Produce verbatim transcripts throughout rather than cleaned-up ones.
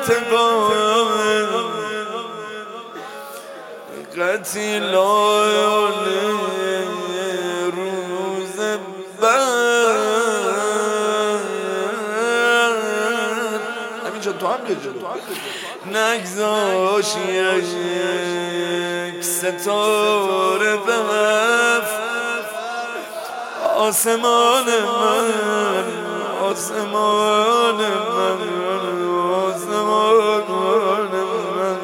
انتقام قتیلان روز بعد همینجا تو هم بجا نگذاش یک ستاره بهفت آسمان من آسمان من آسمان من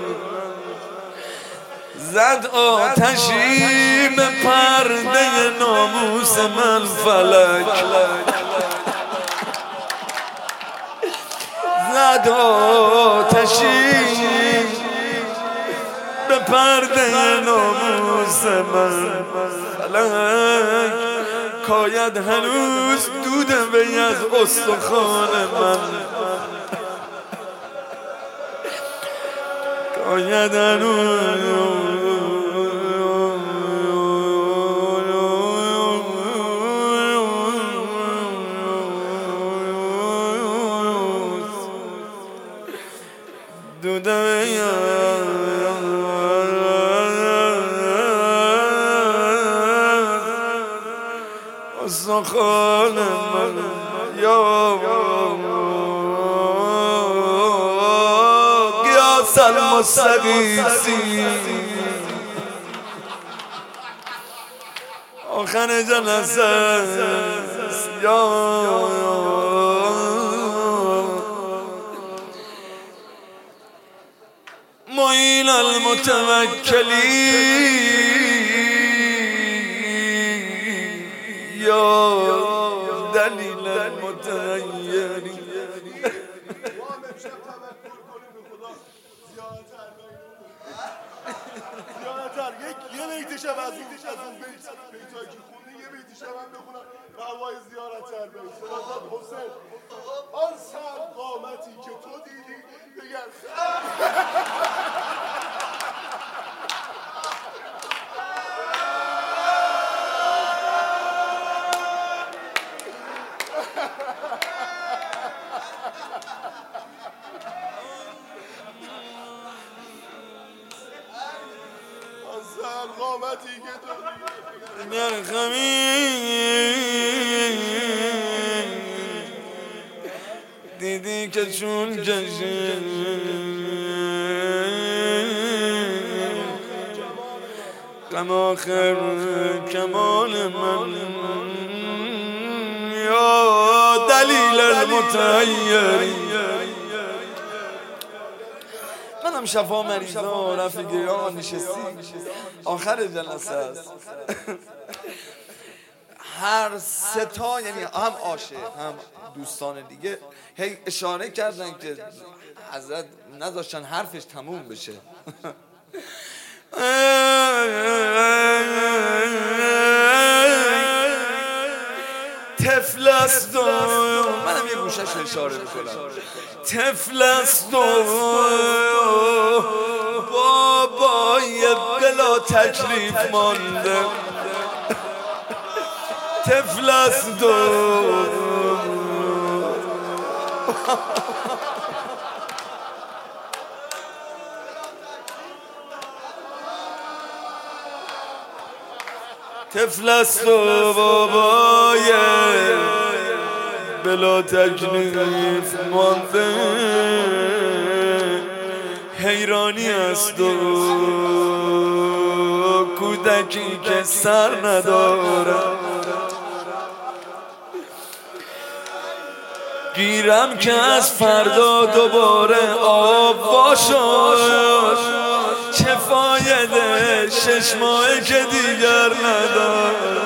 زد آتشی به پرده ناموس من فلک زد آتشی به پرده ناموس من فلک کاید هنوز دوده وی از استخوان من کاید هنوز دوده وی استخوان من یا قیاس المستغیثی آخر جلسه یا معین المتوکلی یا دلیل المتغیری یه بیتش هم از اون بیتایی که خونده یه بیتش هم هم بخونم به هوای زیارت البیت سلطان حسین آن سر قامتی که تو دیدی بگرد قامتی که تو دیدی که چون کشه غم آخر کمال من یا دلیل المتغیری منم شفا مریضا رفیقیان نشستی آخر جلسه است هر ستا یعنی هم عاشق هم دوستان دیگه هی اشاره کردن که حضرت نذاشتن حرفش تموم بشه طفل است و منم یه گوشش اشاره میکنم طفل است و بابای بلا تکلیف مانده طفل است و طفل است و بابای بلا تکلیف مانده حیرانی است و کودکی که سر نداره گیرم که از فردا دوباره آب باشد چه فایده شش ماهه که دیگر نداره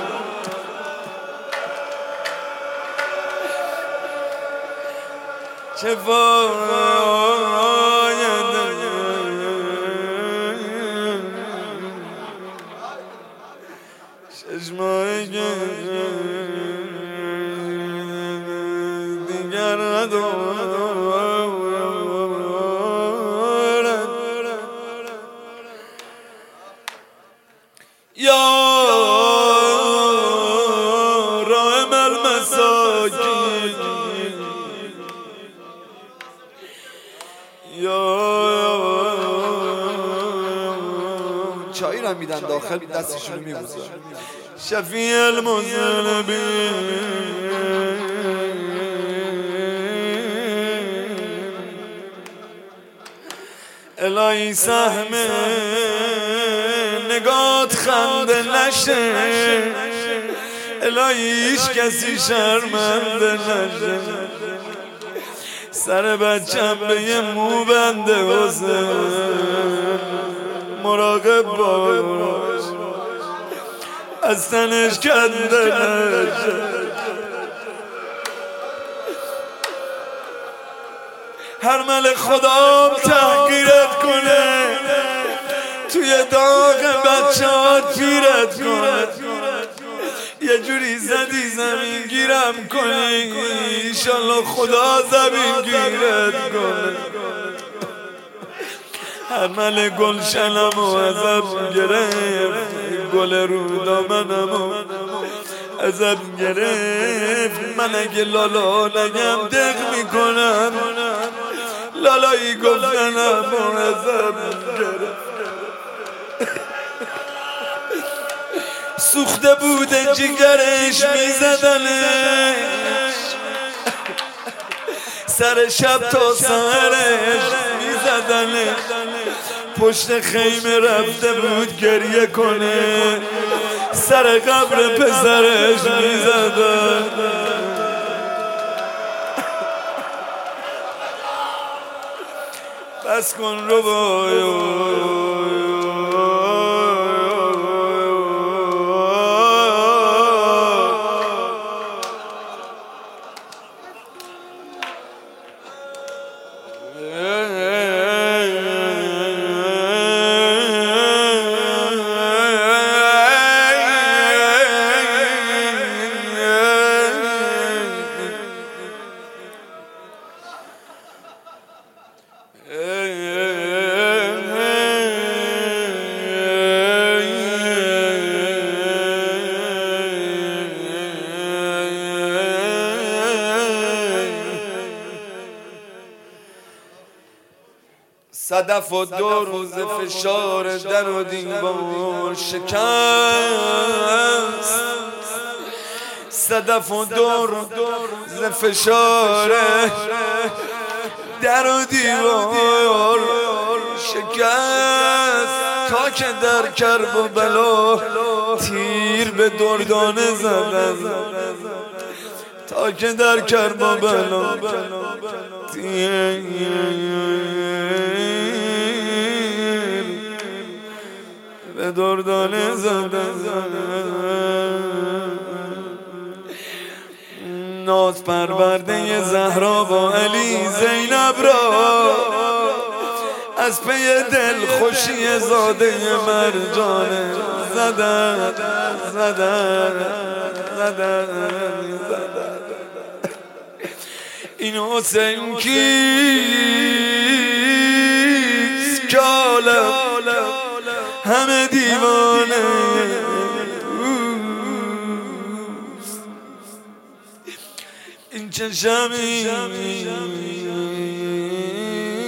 چه فایده شش ماهه که دیگر نداره یا راحم المساکین چایی رو میدن داخل دستشونو میبوزن. شفیع المذنبین الهی سهم نگات خنده نشه، الهی هیچ کسی شرمنده نشه، سر بچم به یه مو بنده حسین مراقب باش از تنش کنده نشه. هر مل خدا تحقیرت کنه، توی داغ بچه‌هات پیرت کنه، یه جوری زدی زمین گیرم کنی، ایشالله خدا زمین گیرت کنه. هر مل گلشنمو ازم گرفت، گل رو دامنمو ازم گرفت، من اگه لالا نگم دق میکنم، لالایی گفتنمو ازم گرفت. سوخته بوده جگرش میزدنش، سر شب تا سهرش میزدنش، پشت خیمه رفته بود گریه کنه، سر قبر پسرش میزدن. بس کن رو بایو صدف و دو روز فشار در و دیوار شکست، صدف و دو روز فشار در و دیوار شکست، تا که در کرب و بلا تیر به دردانه زدن، تا که در کرب و بلا تیر به دردانه زدن. ناز پرورده زهرا با علی زینب را، از پی دل خوشی زاده مرجانه زدن زدن زدن زدن. این حسین کیست که عالم همه دیوانه اوست، این چه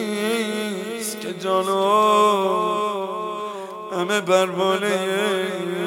شمیست که جانو همه پروانه